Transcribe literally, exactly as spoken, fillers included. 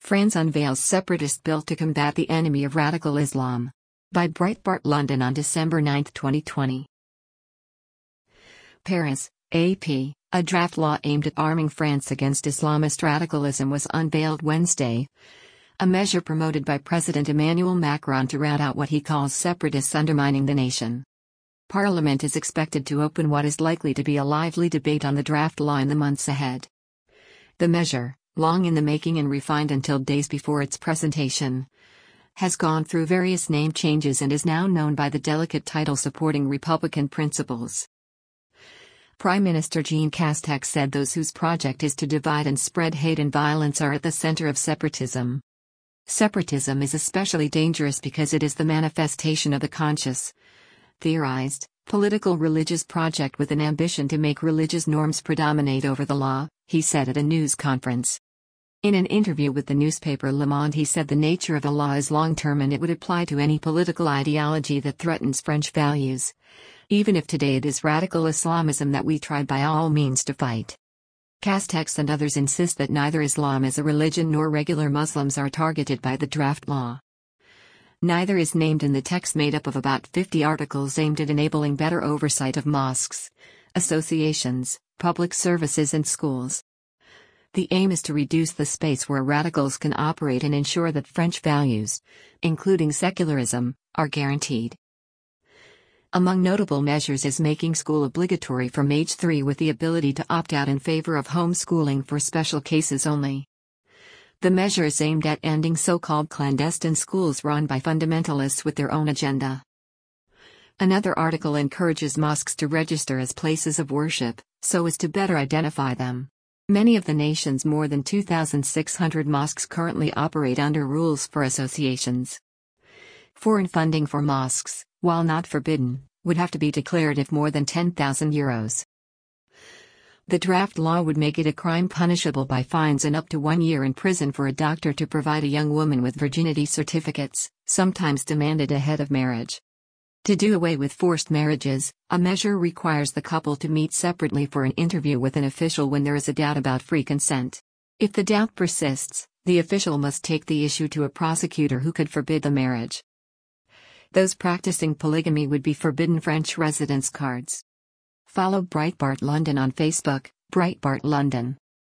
France unveils separatist bill to combat the enemy of radical Islam. By Breitbart London on December ninth, twenty twenty. Paris, A P. A draft law aimed at arming France against Islamist radicalism was unveiled Wednesday. A measure promoted by President Emmanuel Macron to rout out what he calls separatists undermining the nation. Parliament is expected to open what is likely to be a lively debate on the draft law in the months ahead. The measure, long in the making and refined until days before its presentation, has gone through various name changes and is now known by the delicate title supporting Republican principles. Prime Minister Jean Castex said those whose project is to divide and spread hate and violence are at the center of separatism. Separatism is especially dangerous because it is the manifestation of the conscious, theorized, political religious project with an ambition to make religious norms predominate over the law, he said at a news conference. In an interview with the newspaper Le Monde, he said the nature of the law is long-term and it would apply to any political ideology that threatens French values, even if today it is radical Islamism that we try by all means to fight. Castex and others insist that neither Islam as a religion nor regular Muslims are targeted by the draft law. Neither is named in the text, made up of about fifty articles aimed at enabling better oversight of mosques, associations, public services and schools. The aim is to reduce the space where radicals can operate and ensure that French values, including secularism, are guaranteed. Among notable measures is making school obligatory from age three with the ability to opt out in favor of homeschooling for special cases only. The measure is aimed at ending so-called clandestine schools run by fundamentalists with their own agenda. Another article encourages mosques to register as places of worship, so as to better identify them. Many of the nation's more than two thousand six hundred mosques currently operate under rules for associations. Foreign funding for mosques, while not forbidden, would have to be declared if more than ten thousand euros. The draft law would make it a crime punishable by fines and up to one year in prison for a doctor to provide a young woman with virginity certificates, sometimes demanded ahead of marriage. To do away with forced marriages, a measure requires the couple to meet separately for an interview with an official when there is a doubt about free consent. If the doubt persists, the official must take the issue to a prosecutor who could forbid the marriage. Those practicing polygamy would be forbidden French residence cards. Follow Breitbart London on Facebook, Breitbart London.